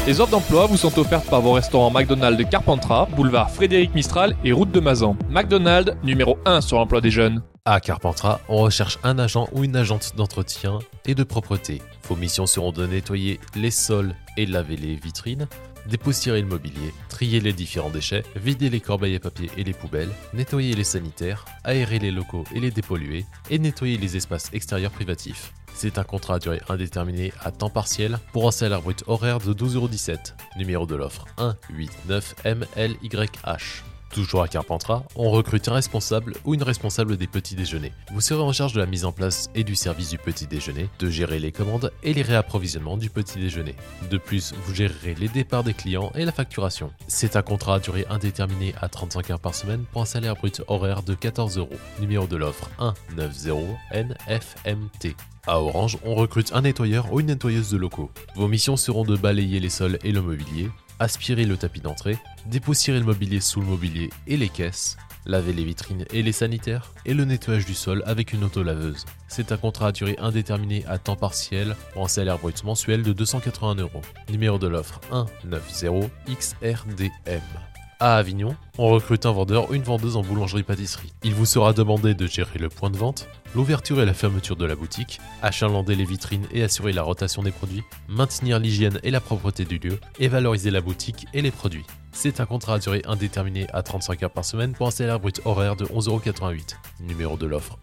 Les offres d'emploi vous sont offertes par vos restaurants McDonald's de Carpentras, boulevard Frédéric Mistral et route de Mazan. McDonald's, numéro 1 sur l'emploi des jeunes. À Carpentras, on recherche un agent ou une agente d'entretien et de propreté. Vos missions seront de nettoyer les sols et laver les vitrines, dépoussiérer le mobilier, trier les différents déchets, vider les corbeilles à papier et les poubelles, nettoyer les sanitaires, aérer les locaux et les dépolluer, et nettoyer les espaces extérieurs privatifs. C'est un contrat à durée indéterminée à temps partiel pour un salaire brut horaire de 12,17 €. Numéro de l'offre 189MLYH. Toujours à Carpentras, on recrute un responsable ou une responsable des petits déjeuners. Vous serez en charge de la mise en place et du service du petit déjeuner, de gérer les commandes et les réapprovisionnements du petit déjeuner. De plus, vous gérerez les départs des clients et la facturation. C'est un contrat à durée indéterminée à 35 heures par semaine pour un salaire brut horaire de 14 €. Numéro de l'offre 190NFMT. À Orange, on recrute un nettoyeur ou une nettoyeuse de locaux. Vos missions seront de balayer les sols et le mobilier, aspirer le tapis d'entrée, dépoussiérer le mobilier sous le mobilier et les caisses, laver les vitrines et les sanitaires, et le nettoyage du sol avec une autolaveuse. C'est un contrat à durée indéterminée à temps partiel pour un salaire brut mensuel de 281 €. Numéro de l'offre 190XRDM. À Avignon, on recrute un vendeur ou une vendeuse en boulangerie-pâtisserie. Il vous sera demandé de gérer le point de vente, l'ouverture et la fermeture de la boutique, achalander les vitrines et assurer la rotation des produits, maintenir l'hygiène et la propreté du lieu, et valoriser la boutique et les produits. C'est un contrat à durée indéterminée à 35 heures par semaine pour un salaire brut horaire de 11,88 €. Numéro de l'offre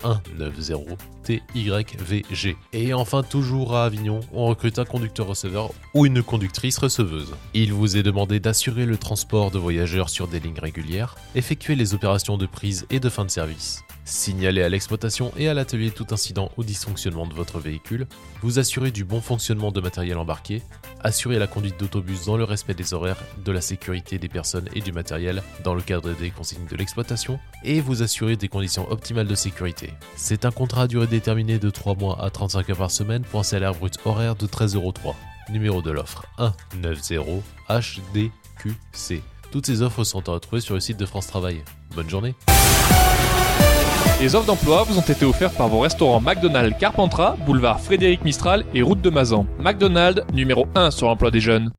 190TYVG. Et enfin, toujours à Avignon, on recrute un conducteur-receveur ou une conductrice-receveuse. Il vous est demandé d'assurer le transport de voyageurs sur des lignes régulières, effectuer les opérations de prise et de fin de service, signaler à l'exploitation et à l'atelier tout incident ou dysfonctionnement de votre véhicule, vous assurer du bon fonctionnement de matériel embarqué, assurer la conduite d'autobus dans le respect des horaires, de la sécurité des personnes et du matériel dans le cadre des consignes de l'exploitation, et vous assurer des conditions optimales de sécurité. C'est un contrat à durée déterminée de 3 mois à 35 heures par semaine pour un salaire brut horaire de 13,03 €. Numéro de l'offre 190HDQC. Toutes ces offres sont à retrouver sur le site de France Travail. Bonne journée. Les offres d'emploi vous ont été offertes par vos restaurants McDonald's Carpentras, boulevard Frédéric Mistral et route de Mazan. McDonald's, numéro 1 sur l'emploi des jeunes.